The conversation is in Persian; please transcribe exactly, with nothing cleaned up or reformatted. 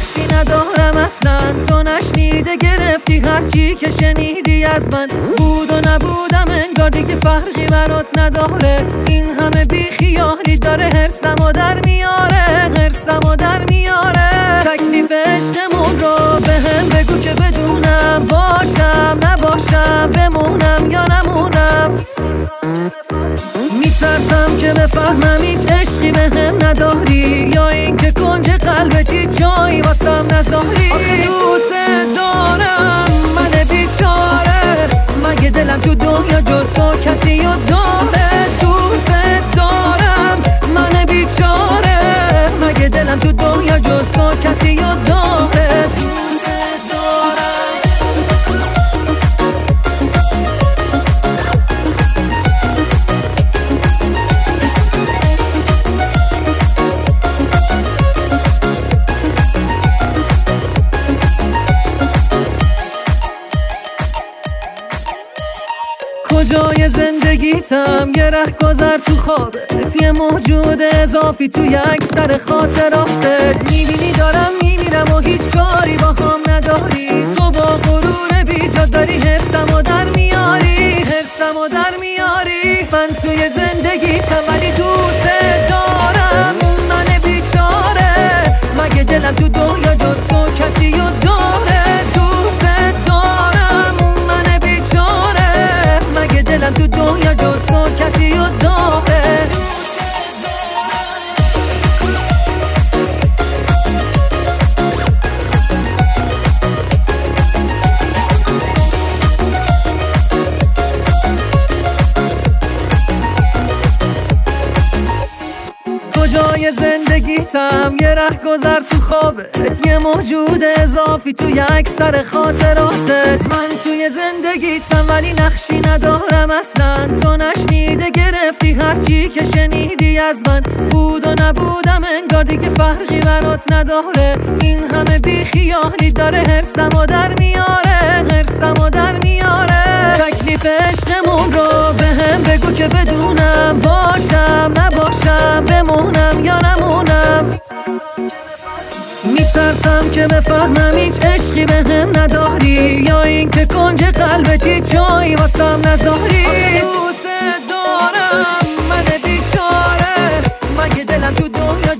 نقشی ندارم اصلا، تو نشنیده گرفتی هرچی که شنیدی از من. بود و نبودم انگار دیگه فرقی برات نداره، این همه بی خیالی داره هرسمو در میاره، هرسمو در میاره. تکلیف عشقمون رو به هم بگو که بدونم، باشم نباشم، بمونم یا نمونم. میترسم که بفهمم هیچ عشقی به هم نداری، یا این که کنج قلبتی جایی واسم نذاری. آخه دوست دارم من بیچاره، مگه دلم تو دنیا جز تو کسی رو داره؟ دوست دارم من بیچاره، مگه دلم تو دنیا جز تو کسی رو داره؟ دوست دارم. کجای زندگیتم یه ره گذر تو خوابت، یه موجود اضافی تو یک سر خاطراتت. میبینی دارم میمیرم و هیچ کاری با هم نداری، تو با غرور بیجا داری هرسمو در میاری، هرسمو در میاری. من توی زندگیتم ولی دوست دارم من بیچاره، مگه دلم تو دنیا جز تو کسی رو داره؟ دوست دارم من بیچاره، مگه دلم تو دنیا جز تو کسی رو داره؟ کجای زندگیتم یه ره گذر تو خوابت، یه موجود اضافی تو یک سر خاطراتت. من توی زندگیتم ولی نقشی ندارم اصلا، تو نشنیده گرفتی هرچی که شنیدی از من. بود و نبودم انگار دیگه فرقی برات نداره، این همه بی خیالی داره هرسمو در میاره، هرسمو در میاره. تکلیف عشقمون رو به هم بگو که بدونم، باشم نباشم، بمونم یا نمونم. میترسم که بفهمم هیچ عشقی به هم نداری، یا این که کنج قلبتی جایی واسم نذاری. دوست دارم من بیچاره، مگه دلم تو دنیا